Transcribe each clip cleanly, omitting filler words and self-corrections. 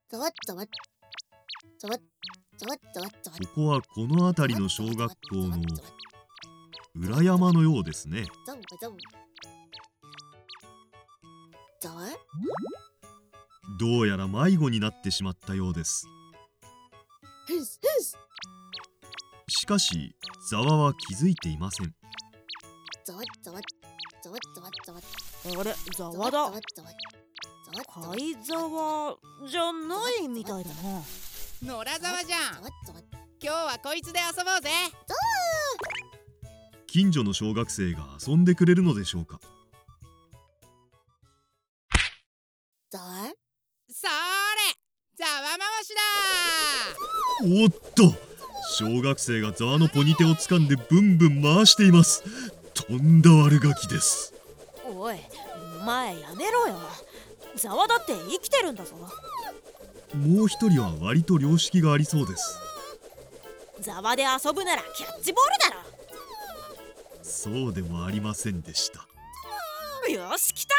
ざわっざわっざわっざわっざわっざわっ。 ここはこの辺りの小学校の裏山のようですね。 ざわざわざわ。 どうやら迷子になってしまったようです。 ふんすふんす。 しかしざわは気づいていません。 ざわざわざわざわざわ。 あれ、ざわだ。 ざわざわ貝沢じゃないみたいだな。 野良沢じゃん。 ざわざわ。 今日はこいつで遊ぼうぜ。 近所の小学生が遊んでくれるのでしょうか。 ざわ。 それ、ざわ回しだ。 おっと、小学生がざわのポニテを掴んでブンブン回しています。とんだ悪ガキです。 おい、お前やめろよ。ざわだって生きてるんだぞ。 もう一人は割と良識がありそうです。 ざわで遊ぶならキャッチボールだろ。 そうでもありませんでした。 よし、来た。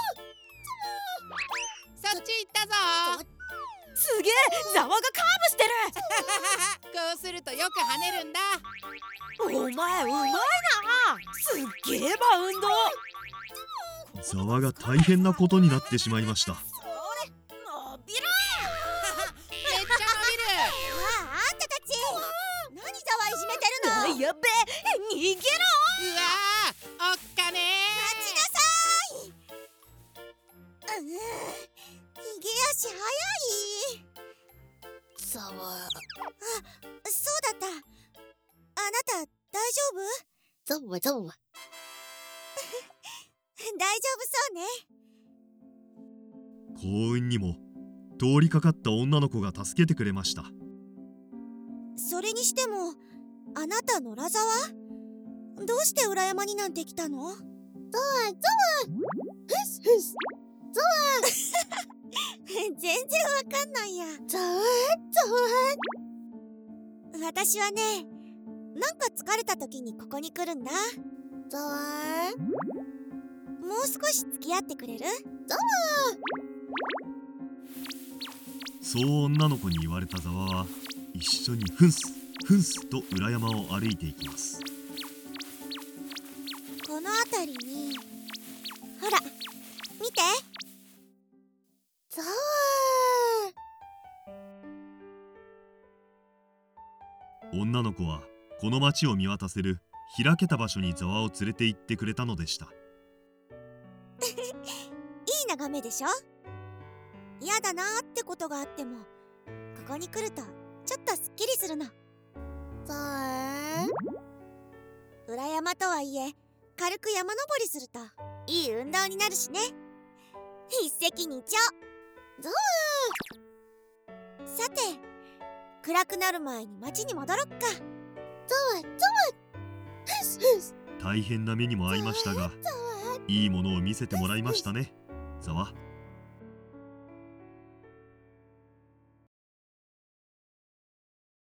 そっち行ったぞ。 すげえ、ざわがカーブしてる。 こうするとよく跳ねるんだ。 お前うまいな。すっげえバウンド。 ざわが大変なことになってしまいました。 それ、伸びろ。 めっちゃ伸びる。 あんたたち何ざわいじめてるの。 やべえ、逃げろ。 うわー、おっかね待ちなさい。逃げ足早い。ざわ。そうだった。あなた大丈夫？ざわざわ。大丈夫そうね。 幸運にも通りかかった女の子が助けてくれました。 それにしてもあなた野良沢？どうして裏山になんて来たの？ざわざわ。ふすふす。ざわ。全然わかんないや。ざわざわ。私はね、なんか疲れた時にここに来るんだ。ざわ。もう少し付き合ってくれる？ざわ。 そう女の子に言われたざわは一緒にふんすふんすと裏山を歩いていきます。 この辺りにほら見て。ざわ。 女の子はこの町を見渡せる開けた場所にざわを連れて行ってくれたのでした。 いい眺めでしょ。嫌だなーってことがあってもここに来るとちょっとすっきりするの。ざー。裏山とはいえ軽く山登りするといい運動になるしね。一石二鳥。ざー。さて暗くなる前に町に戻ろっか。ざわざわ。ふすふす。 大変な目にも遭いましたが、いいものを見せてもらいましたね、ざわ。